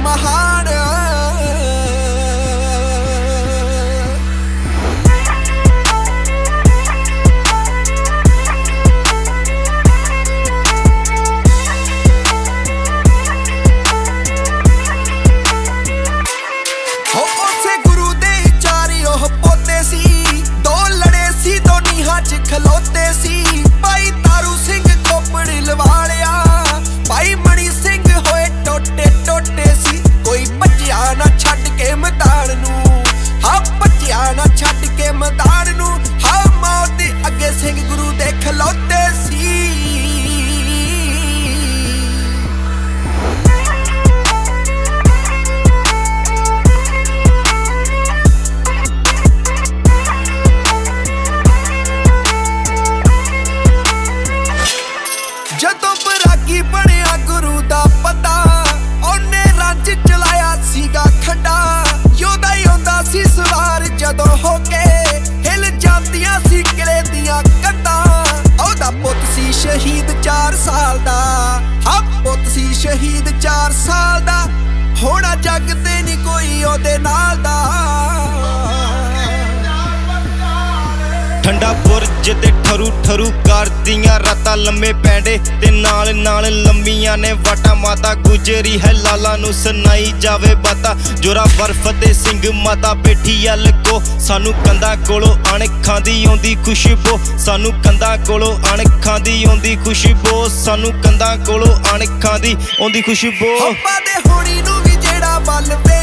महान। खलोते सी भाई तारू सिंह खोपड़ी लवालिया, भाई मणि सिंह होए टोटे टोटे सी। कोई भज्जिया ना छड्ड के मैदान नू, हाँ भज्जिया ना छड्ड के मैदान नू। हाँ मौत दे अगे सिंह गुरु दे खलोते सी। जदों बरागी बनिया गुरु दा पता, ओने रंज चलाया सीगा खड्डा। योदा योंदा सी सवार जदों होके हिल जांदियां सी किले दियां कंधां। ओदा पुੱਤ सी शहीद 4 साल दा, हाँ पुੱਤ सी शहीद 4 साल दा। होना जग ते नहीं कोई ओदे नाल दा। ठंडा बुरज ते ठरू ठरू करदियां रातां लम्मे पैंडे ते नाल नाल लंबियां ने वाटा। माता गुजरी है लाला नू सुनाई जावे बाता। जोरा बर्फ ते सिंह माता बैठी अल को, सानू कंधां कोलों अणखां दी आउंदी खुशबू। सानू कंधां कोलों अणखां दी आउंदी खुशबू। सानू कंधां कोलों अणखां दी आउंदी खुशबू। हब्बा दे होणी नू भी जेड़ा बल वे